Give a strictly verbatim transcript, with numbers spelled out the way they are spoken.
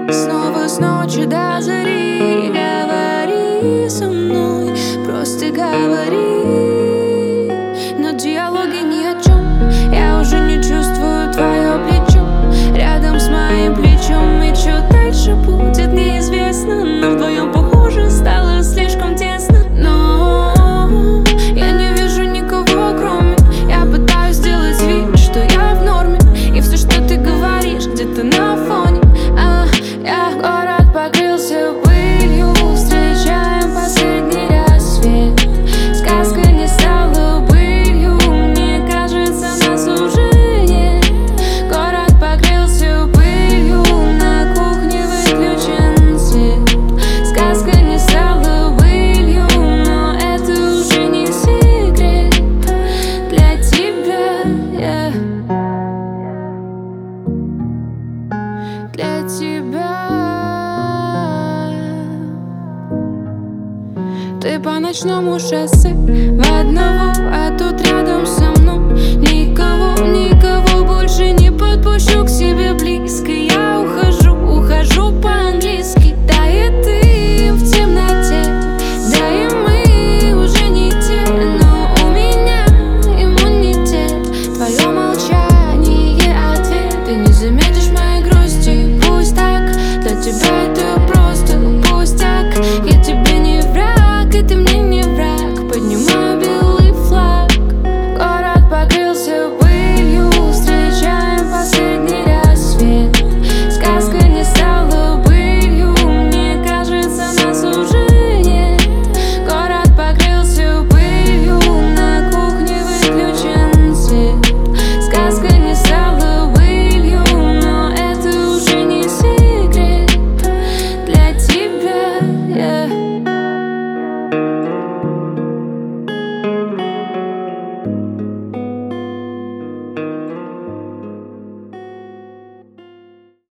Снова с ночи до зари говори со мной, просто говори. Но диалоги ни о чем, я уже не чувствую твое плечо рядом с моим плечом. И что дальше будет, неизвестно, но вдвоем, похоже, стало слишком тесно. Но я не вижу никого, кроме. Я пытаюсь сделать вид, что я в норме, и все, что ты говоришь, где-то на фоне. А я город покрылся пылью, встречаем последний рассвет. Сказка не стала былью, мне кажется, нас уже нет. Город покрылся пылью, на кухне выключен свет. Сказка не стала былью, но это уже не секрет для тебя, yeah. Для тебя. Ты по ночному шоссе в одного, а тут рядом со мной никого, никого больше не подпущу к себе близко. Я ухожу, ухожу по